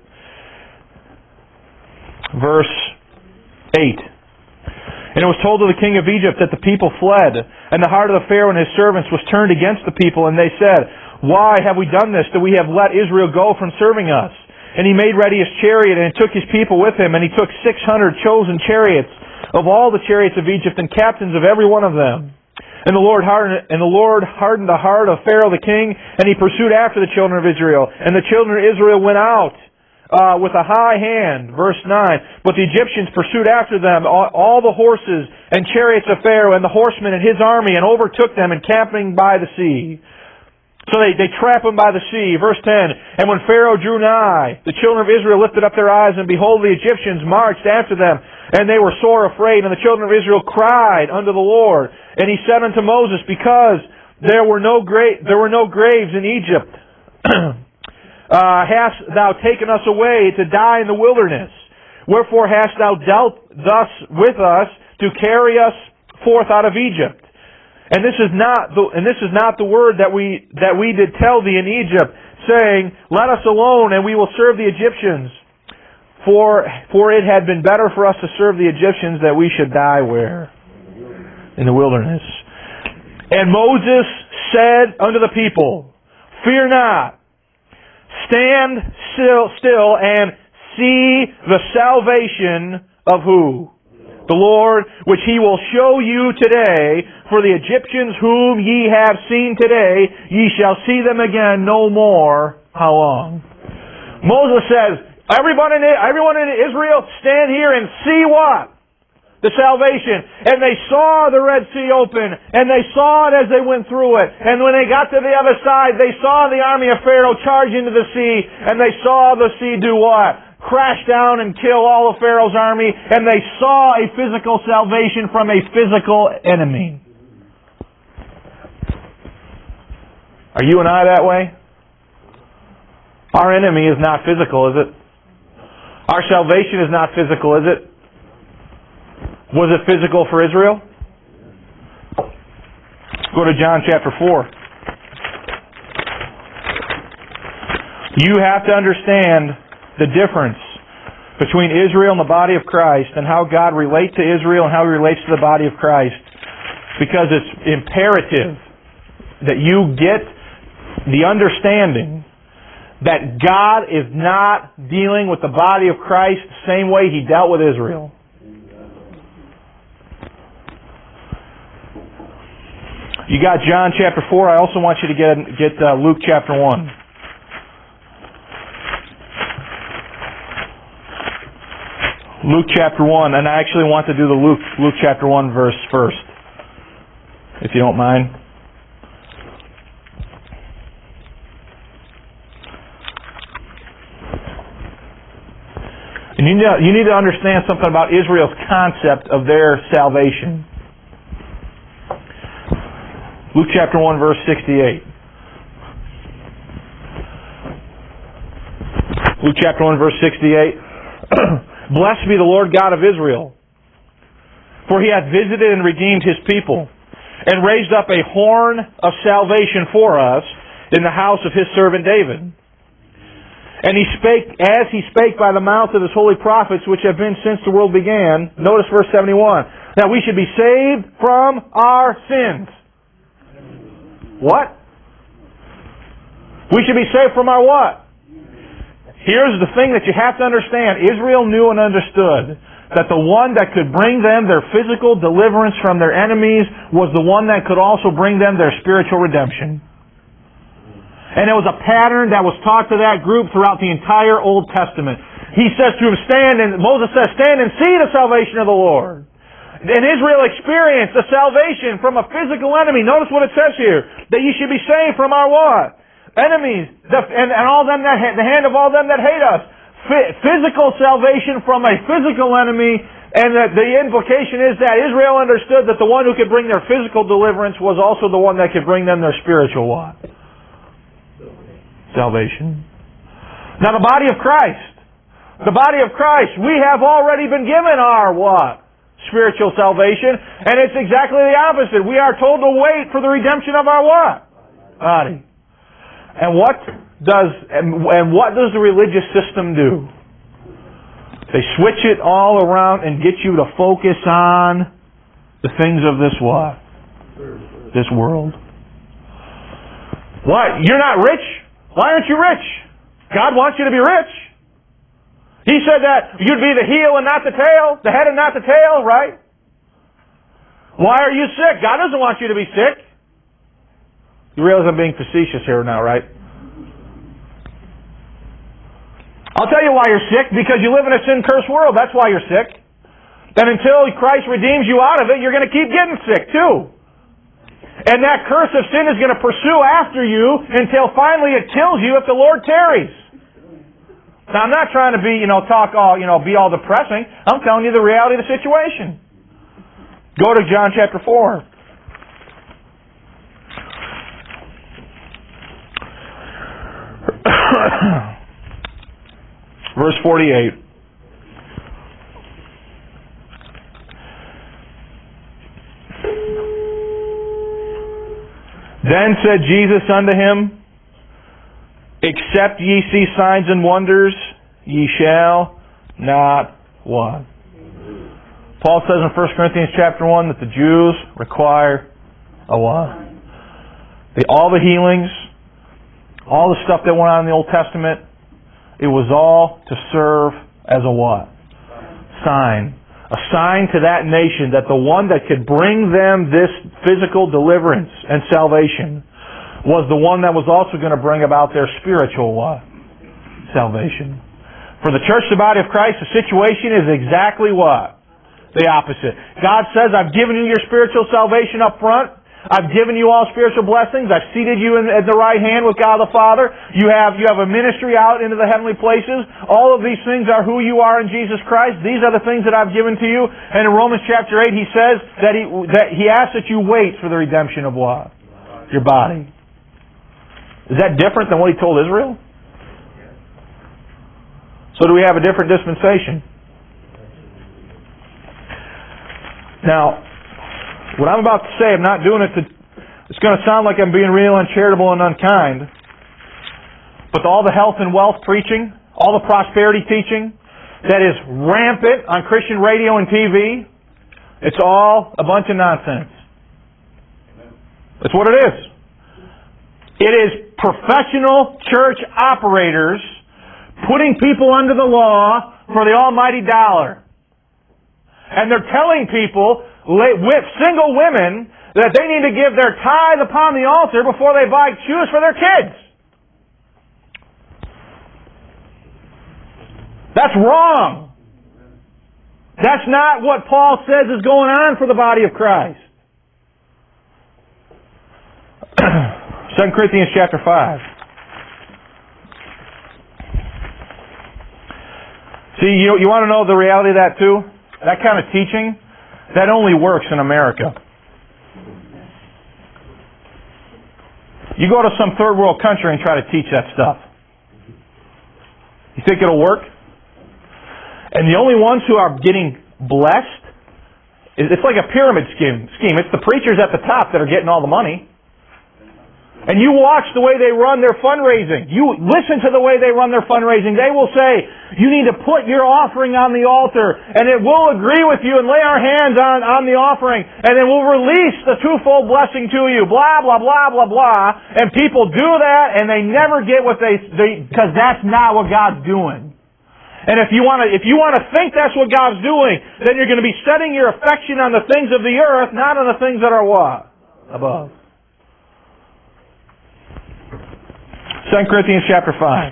Verse eight. And it was told to the king of Egypt that the people fled, and the heart of the Pharaoh and his servants was turned against the people, and they said, Why have we done this, that we have let Israel go from serving us? And he made ready his chariot, and took his people with him, and he took six hundred chosen chariots of all the chariots of Egypt, and captains of every one of them. And the Lord hardened, and the Lord hardened the heart of Pharaoh the king, and he pursued after the children of Israel. And the children of Israel went out uh, with a high hand. Verse nine. But the Egyptians pursued after them all, all the horses and chariots of Pharaoh and the horsemen and his army, and overtook them encamping by the sea. So they, they trap him by the sea. Verse ten. And when Pharaoh drew nigh, the children of Israel lifted up their eyes, and behold, the Egyptians marched after them. And they were sore afraid, and the children of Israel cried unto the Lord. And he said unto Moses, Because there were no gra- there were no graves in Egypt, uh, hast thou taken us away to die in the wilderness? Wherefore hast thou dealt thus with us to carry us forth out of Egypt? And this is not the and this is not the word that we that we did tell thee in Egypt, saying, Let us alone, and we will serve the Egyptians. For for it had been better for us to serve the Egyptians that we should die where? In the wilderness. And Moses said unto the people, Fear not, stand still, still and see the salvation of who? The Lord, which He will show you today. For the Egyptians whom ye have seen today, ye shall see them again no more. How long? Moses says, Everyone in, everyone in Israel, stand here and see what? The salvation. And they saw the Red Sea open, and they saw it as they went through it. And when they got to the other side, they saw the army of Pharaoh charge into the sea, and they saw the sea do what? Crash down and kill all of Pharaoh's army, and they saw a physical salvation from a physical enemy. Are you and I that way? Our enemy is not physical, is it? Our salvation is not physical, is it? Was it physical for Israel? Go to John chapter four. You have to understand the difference between Israel and the body of Christ, and how God relates to Israel and how He relates to the body of Christ, because it's imperative that you get the understanding that God is not dealing with the body of Christ the same way He dealt with Israel. You got John chapter four. I also want you to get get uh, Luke chapter one. Luke chapter one, and I actually want to do the Luke Luke chapter one verse first, if you don't mind. And you need to, you need to understand something about Israel's concept of their salvation. Luke chapter one, verse sixty-eight. Luke chapter one, verse sixty-eight. Blessed be the Lord God of Israel, for He hath visited and redeemed His people, and raised up a horn of salvation for us in the house of His servant David. And He spake, as He spake by the mouth of His holy prophets, which have been since the world began. Notice verse seventy-one. That we should be saved from our sins. What? We should be saved from our what? Here's the thing that you have to understand. Israel knew and understood that the one that could bring them their physical deliverance from their enemies was the one that could also bring them their spiritual redemption. And it was a pattern that was taught to that group throughout the entire Old Testament. He says to him, stand, and Moses says, stand and see the salvation of the Lord. And Israel experienced the salvation from a physical enemy. Notice what it says here. That you should be saved from our what? Enemies. The, and, and all them that, the hand of all them that hate us. F- physical salvation from a physical enemy. And that the implication is that Israel understood that the one who could bring their physical deliverance was also the one that could bring them their spiritual what? Salvation. Now the body of Christ. The body of Christ. We have already been given our what? Spiritual salvation, and it's exactly the opposite. We are told to wait for the redemption of our what? Body. And what does and, and what does the religious system do? They switch it all around and get you to focus on the things of this what? This world. What? You're not rich? Why aren't you rich? God wants you to be rich. He said that you'd be the heel and not the tail, the head and not the tail, right? Why are you sick? God doesn't want you to be sick. You realize I'm being facetious here now, right? I'll tell you why you're sick, because you live in a sin-cursed world. That's why you're sick. And until Christ redeems you out of it, you're going to keep getting sick, too. And that curse of sin is going to pursue after you until finally it kills you if the Lord tarries. Now, I'm not trying to be, you know, talk all, you know, be all depressing. I'm telling you the reality of the situation. Go to John chapter four. Verse forty-eight. Then said Jesus unto him, except ye see signs and wonders, ye shall not what? Paul says in First Corinthians chapter one that the Jews require a what? The, all the healings, all the stuff that went on in the Old Testament, it was all to serve as a what? Sign. A sign to that nation that the one that could bring them this physical deliverance and salvation was the one that was also going to bring about their spiritual what? Salvation. For the church, the body of Christ, the situation is exactly what? The opposite. God says, I've given you your spiritual salvation up front. I've given you all spiritual blessings. I've seated you in, at the right hand with God the Father. You have, you have a ministry out into the heavenly places. All of these things are who you are in Jesus Christ. These are the things that I've given to you. And in Romans chapter eight, He says that He, that He asks that you wait for the redemption of what? Your body. Is that different than what He told Israel? So do we have a different dispensation? Now, what I'm about to say, I'm not doing it to... It's going to sound like I'm being real uncharitable and unkind. But all the health and wealth preaching, all the prosperity teaching, that is rampant on Christian radio and T V, it's all a bunch of nonsense. That's what it is. It is professional church operators putting people under the law for the almighty dollar. And they're telling people, with single women, that they need to give their tithe upon the altar before they buy shoes for their kids. That's wrong. That's not what Paul says is going on for the body of Christ. Second Corinthians chapter five. See, you, you want to know the reality of that too? That kind of teaching, that only works in America. You go to some third world country and try to teach that stuff. You think it'll work? And the only ones who are getting blessed, it's like a pyramid scheme. Scheme. It's the preachers at the top that are getting all the money. And you watch the way they run their fundraising. You listen to the way they run their fundraising. They will say, you need to put your offering on the altar, and it will agree with you and lay our hands on, on the offering, and then we'll release the twofold blessing to you. Blah, blah, blah, blah, blah. And people do that, and they never get what they, they because that's not what God's doing. And if you want to, if you want to think that's what God's doing, then you're going to be setting your affection on the things of the earth, not on the things that are what? Above. Second Corinthians chapter five.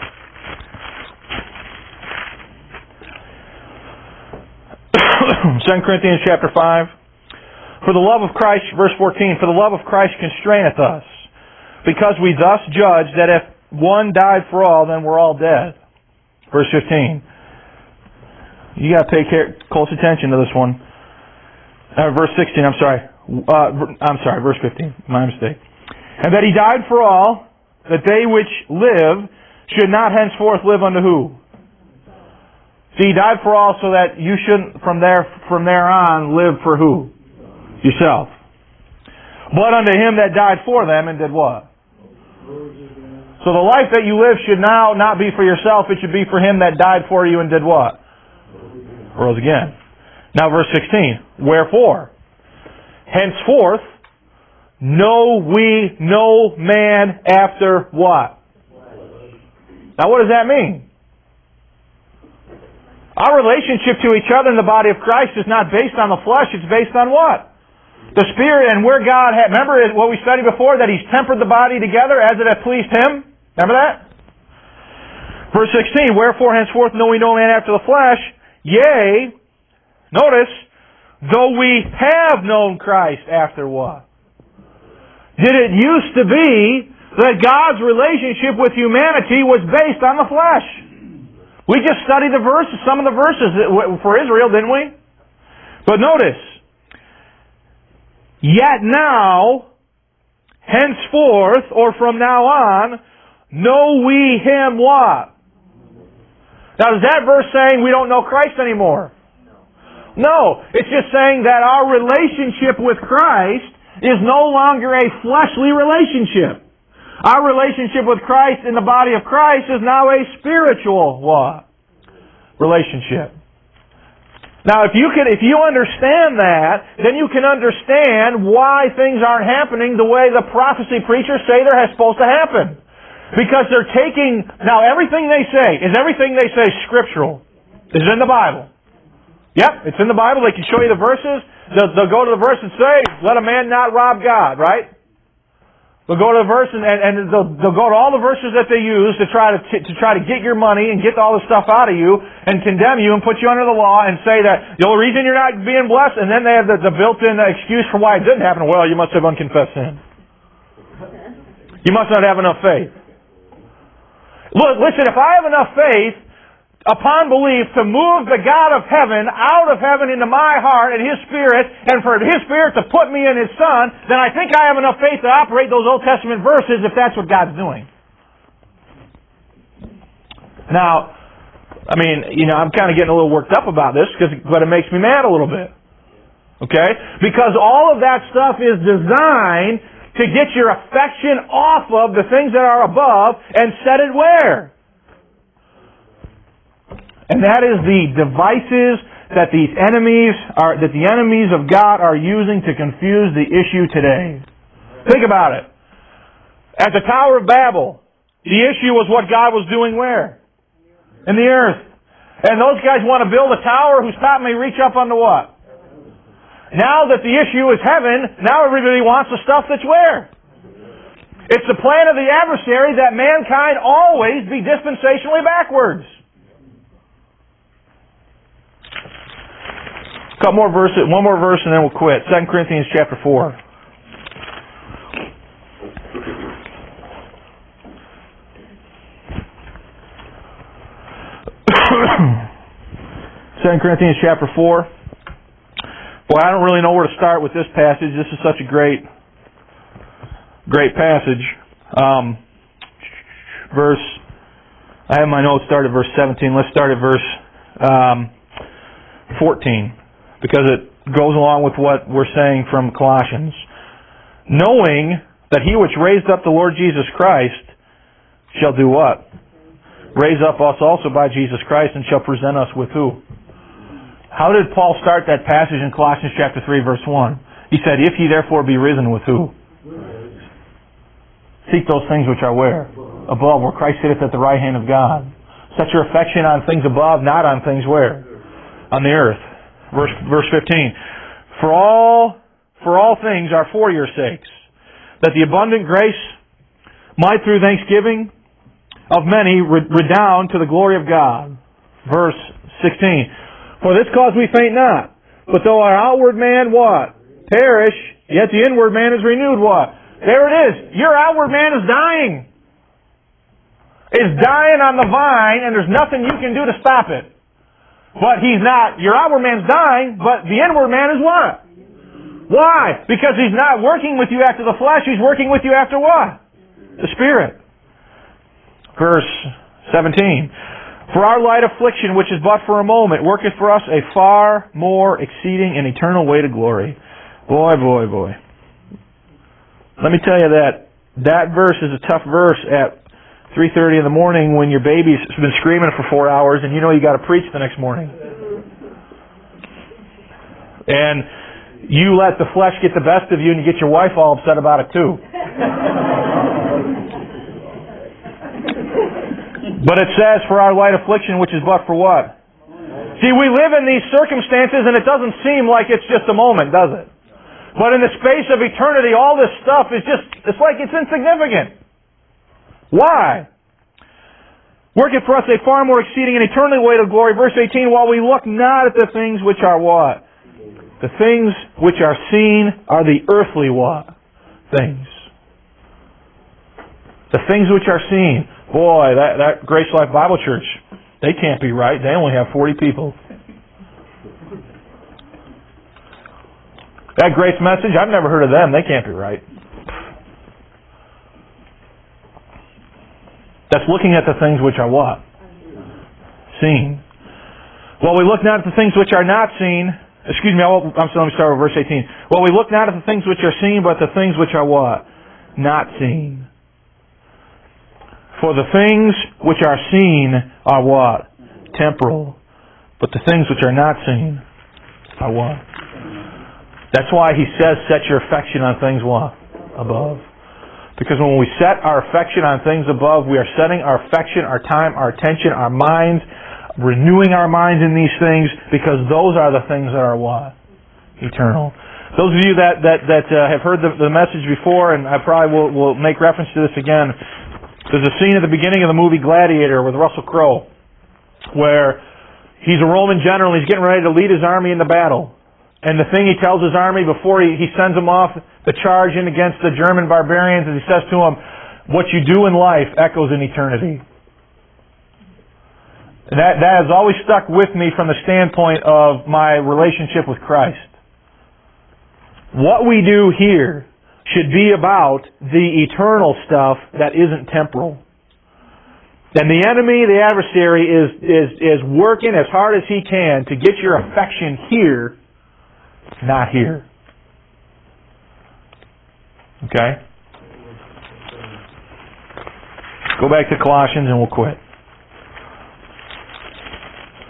Second Corinthians chapter five. For the love of Christ, verse fourteen, for the love of Christ constraineth us, because we thus judge that if one died for all, then we're all dead. Verse fifteen. You got to pay care, close attention to this one. Uh, verse sixteen, I'm sorry. Uh, I'm sorry, verse fifteen. My mistake. And that he died for all, that they which live should not henceforth live unto who? See, he died for all so that you shouldn't from there from there on live for who? Yourself. But unto him that died for them and did what? So the life that you live should now not be for yourself, it should be for him that died for you and did what? Rose again. Now verse sixteen. Wherefore, henceforth, know we no man after what? Now what does that mean? Our relationship to each other in the body of Christ is not based on the flesh, it's based on what? The Spirit, and where God had, remember what we studied before, that He's tempered the body together as it hath pleased Him? Remember that? Verse sixteen, wherefore henceforth know we no man after the flesh, yea, notice, though we have known Christ after what? Did it used to be that God's relationship with humanity was based on the flesh? We just studied the verses, some of the verses for Israel, didn't we? But notice, yet now, henceforth, or from now on, know we Him what? Now is that verse saying we don't know Christ anymore? No. It's just saying that our relationship with Christ is no longer a fleshly relationship. Our relationship with Christ in the body of Christ is now a spiritual what? Relationship. Now if you can, if you understand that, then you can understand why things aren't happening the way the prophecy preachers say they're supposed to happen. Because they're taking, now everything they say, is everything they say scriptural? Is it in the Bible? Yep, it's in the Bible. They can show you the verses. They'll, they'll go to the verse and say, let a man not rob God, right? They'll go to the verse and, and, and they'll, they'll go to all the verses that they use to try to, t- to try to get your money and get all the stuff out of you and condemn you and put you under the law and say that the only reason you're not being blessed, and then they have the, the built-in excuse for why it didn't happen. Well, you must have unconfessed sin. You must not have enough faith. Look, listen, if I have enough faith upon belief to move the God of heaven out of heaven into my heart and His Spirit, and for His Spirit to put me in His Son, then I think I have enough faith to operate those Old Testament verses if that's what God's doing. Now, I mean, you know, I'm kind of getting a little worked up about this, because, but it makes me mad a little bit. Okay? Because all of that stuff is designed to get your affection off of the things that are above and set it where? And that is the devices that these enemies are, that the enemies of God are using to confuse the issue today. Think about it. At the Tower of Babel, the issue was what God was doing where? In the earth. And those guys want to build a tower whose top may reach up unto what? Now that the issue is heaven, now everybody wants the stuff that's where? It's the plan of the adversary that mankind always be dispensationally backwards. Couple more verses, one more verse and then we'll quit. Second Corinthians chapter four. Second Corinthians chapter four. Boy, I don't really know where to start with this passage. This is such a great, great passage. Um, verse, I have my notes start at verse seventeen. Let's start at verse um, fourteen. Because it goes along with what we're saying from Colossians. Knowing that He which raised up the Lord Jesus Christ shall do what? Raise up us also by Jesus Christ and shall present us with who? How did Paul start that passage in Colossians chapter three verse one? He said, if ye therefore be risen with who? Seek those things which are where? Above, where Christ sitteth at the right hand of God. Set your affection on things above, not on things where? On the earth. Verse, verse fifteen. For all, for all things are for your sakes, that the abundant grace might through thanksgiving of many redound to the glory of God. Verse sixteen. For this cause we faint not, but though our outward man what? Perish, yet the inward man is renewed what? There it is. Your outward man is dying. It's dying on the vine, and there's nothing you can do to stop it. But he's not, your outward man's dying, but the inward man is what? Why? Because he's not working with you after the flesh, he's working with you after what? The Spirit. Verse seventeen. For our light affliction, which is but for a moment, worketh for us a far more exceeding and eternal weight of glory. Boy, boy, boy. Let me tell you that that verse is a tough verse at three thirty in the morning when your baby's been screaming for four hours and you know you got to preach the next morning. And you let the flesh get the best of you and you get your wife all upset about it too. But it says, for our light affliction, which is but for what? See, we live in these circumstances and it doesn't seem like it's just a moment, does it? But in the space of eternity, all this stuff is just, it's like it's insignificant. Why? Worketh for us a far more exceeding and eternally weight of glory. Verse eighteen, while we look not at the things which are what? The things which are seen are the earthly what? Things. The things which are seen. Boy, that, that Grace Life Bible Church, they can't be right. They only have forty people. That Grace Message, I've never heard of them. They can't be right. That's looking at the things which are what? Seen. Well, we look not at the things which are not seen. Excuse me, I'll, I'm sorry, let me start with verse eighteen. Well, we look not at the things which are seen, but the things which are what? Not seen. For the things which are seen are what? Temporal. But the things which are not seen are what? That's why he says, set your affection on things what? Above. Because when we set our affection on things above, we are setting our affection, our time, our attention, our minds, renewing our minds in these things, because those are the things that are what? Eternal. Those of you that that, that uh, have heard the, the message before, and I probably will, will make reference to this again, there's a scene at the beginning of the movie Gladiator with Russell Crowe, where he's a Roman general, he's getting ready to lead his army into battle. And the thing he tells his army before he, he sends them off the charge in against the German barbarians is he says to them, what you do in life echoes in eternity. And that, that has always stuck with me from the standpoint of my relationship with Christ. What we do here should be about the eternal stuff that isn't temporal. And the enemy, the adversary, is, is, is working as hard as he can to get your affection here, not here. Okay? Go back to Colossians and we'll quit.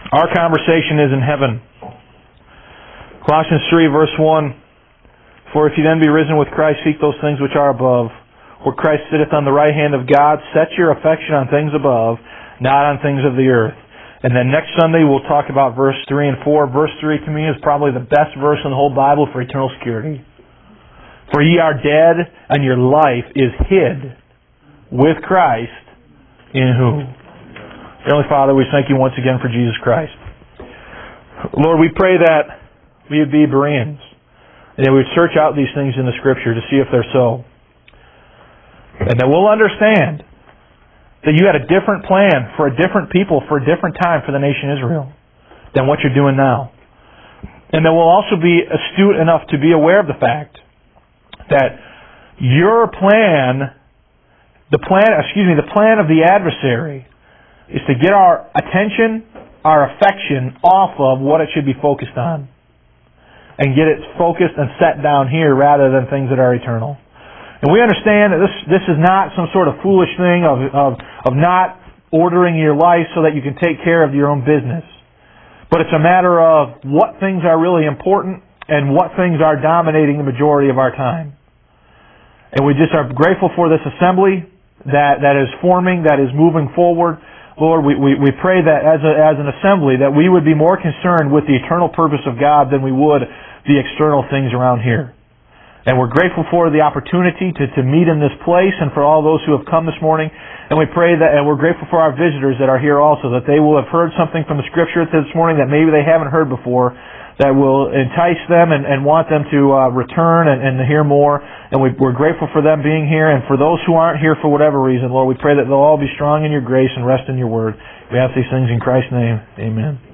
Our conversation is in heaven. Colossians three, verse one. For if you then be risen with Christ, seek those things which are above, where Christ sitteth on the right hand of God. Set your affection on things above, not on things of the earth. And then next Sunday we'll talk about verse three and four. Verse three to me is probably the best verse in the whole Bible for eternal security. For ye are dead, and your life is hid with Christ in whom? Heavenly Father, we thank you once again for Jesus Christ. Lord, we pray that we would be Bereans, and that we would search out these things in the Scripture to see if they're so. And that we'll understand that you had a different plan for a different people, for a different time for the nation Israel than what you're doing now. And that we'll also be astute enough to be aware of the fact that your plan, the plan, excuse me, the plan of the adversary is to get our attention, our affection off of what it should be focused on, and get it focused and set down here rather than things that are eternal. And we understand that this this is not some sort of foolish thing of, of, of not ordering your life so that you can take care of your own business. But it's a matter of what things are really important and what things are dominating the majority of our time. And we just are grateful for this assembly that, that is forming, that is moving forward. Lord, we, we, we pray that as, a, as an assembly that we would be more concerned with the eternal purpose of God than we would the external things around here. And we're grateful for the opportunity to, to meet in this place and for all those who have come this morning. And we pray that, and we're grateful for our visitors that are here also, that they will have heard something from the Scripture this morning that maybe they haven't heard before, that will entice them and, and want them to uh, return and, and to hear more. And we, we're grateful for them being here. And for those who aren't here for whatever reason, Lord, we pray that they'll all be strong in your grace and rest in your word. We ask these things in Christ's name. Amen.